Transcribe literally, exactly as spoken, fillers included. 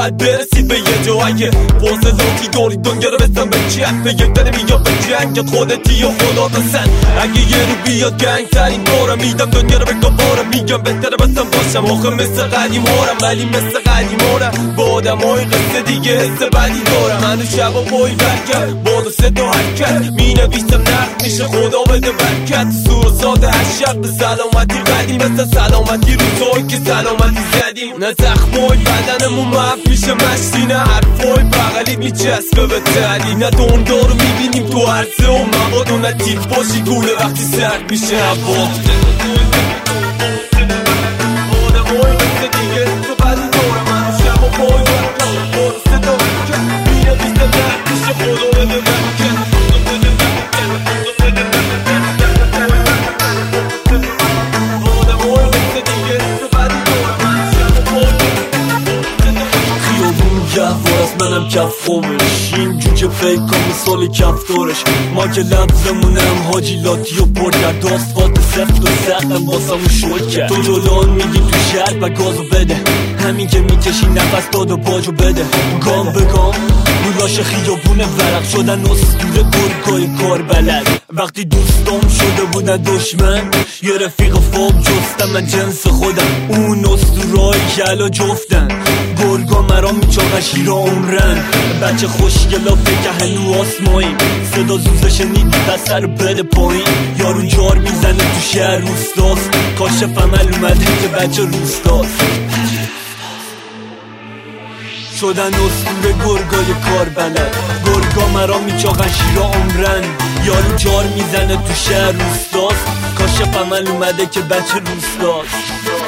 باید برسید به یه جا. اگه پوز ذاتی داری دنیا رو بزن به کف، به یک دنه میاد به جنگت خودتی و خدا دستن. اگه یه رو بیاد گنگ ترین کارم میدم دنیا رو به گبارم، میگم بهتره بسن باشم آخه مثل قدیم هارم، ولی مثل قدیم هارم با آدم های قصه دیگه حس بدی دارم. منو شب و پای برکت با دو سه تا حرکت می نویسم نقد میشه خدا بده برکت. سور و ساده هشت به سلامتی قدیم، مثل سلامتی روزایی که سلامتی زدیم. نه زخمای بدنمون محف میشه مشتی، نه حرفای بغلی میچسبه به تعلی، نه دوندار رو میبینیم تو عرصه و مواد و نه تیف باشی گوله وقتی سرد میشه هوا. آدمای مثل دیگه تو بدی دارم، منو شب و پای برکت با دو سه تا حرکت می نویسم نقد میشه خدا بده برکت. منم کف خومش این جوجه فیکا مثال کف دارش، ما که لبزمونم حاجی لاتی و پر کرد آسفالت سفت و سقم واسمون شد کرد. تو جلان میگی تو شهر و گازو بده، همین که میکشی نفس داد و باجو بده. گام به گام رولاش خیابونه ورق شدن اسطوره گرگای کار بلد. وقتی دوستام شده بودن دشمن یه رفیق فوق جستم من جنس خودم، اون اسطورهایی که الان جفتن. گرگا مرا میچاقن شیرا عمرن، بچه خوشگلا فکر هنو آسماییم. صدا زوزه شنیدی بسر بده پایین، یارو جار میزنه تو شهر روستاست. کاشف عمل اومده که بچه روستاست. شدن اسطوره گرگای کار بلد، گرگا مرا میچاقن شیرا عمرن. یارو جار میزنه تو شهر روستاست. کاشف عمل اومده که بچه روستاست.